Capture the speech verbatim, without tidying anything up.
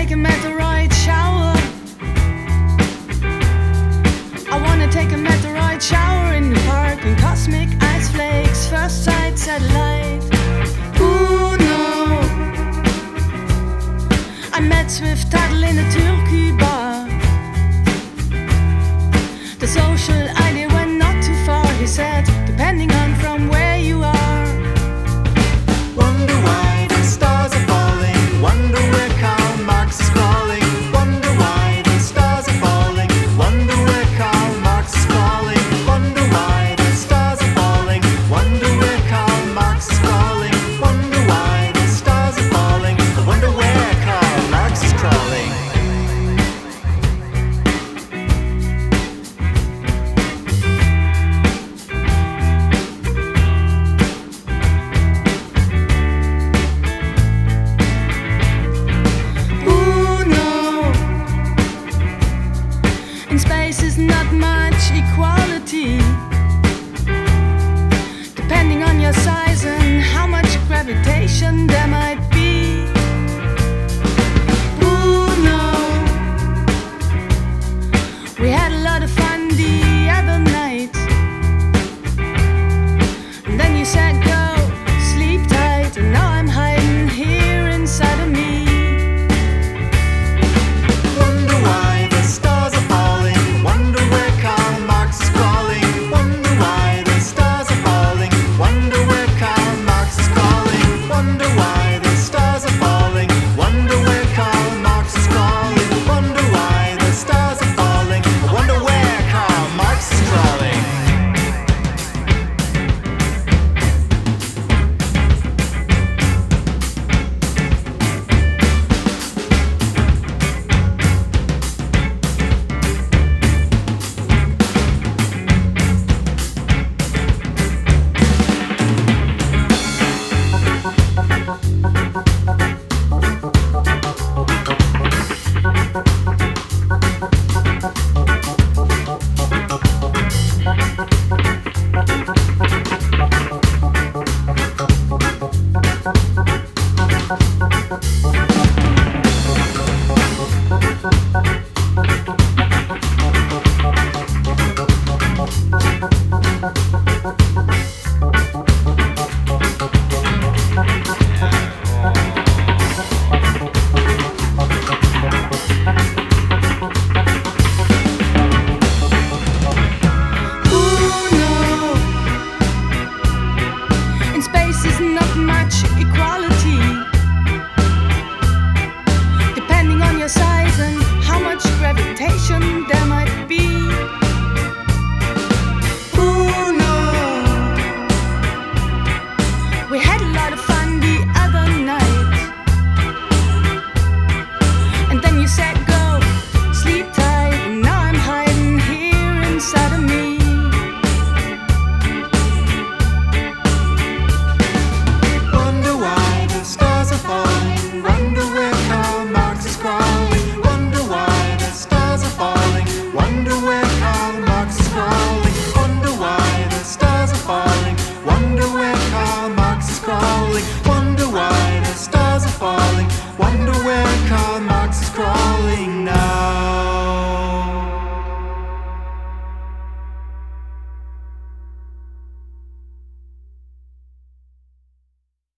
take a meteorite shower. I wanna take a meteorite shower in the park in cosmic ice flakes, first sight satellite. Ooh no, I met Swift Tuttle in a Turkey bar. The social idea went not too far, he said, depending on from where you are. Wonder why the stars are falling, wonder where Karl Marx is crawling. Wonder why the stars are falling, wonder where Karl Marx is crawling. Wonder why the stars are falling, wonder where Karl Marx is crawling. Wonder why the stars are falling, wonder where Karl Marx is crawling. In space is not much equality, depending on your size and how much gravitation there might be. Ooh no, we had a lot of fun the other night, and then you said go, sleep tight, and now I'm hiding here inside of me. Wonder why the stars are falling, wonder where Karl Marx is crawling. Wonder why the stars are falling, wonder where Karl Marx is crawling. Wonder why the stars are falling, wonder where Karl Marx is crawling. Wonder why the stars are falling, wonder where Karl Marx is crawling. Is not much equality, depending on your size and how much gravitation there might be. Ooh no, we had a lot of fun the other night, and then you said go, sleep tight, and now I'm hiding here inside of me. Wonder where Karl Marx is crawling. Wonder why the stars are falling, wonder where Karl Marx is crawling. Wonder why the stars are falling, wonder where Karl Marx is crawling. Wonder why the stars are falling, wonder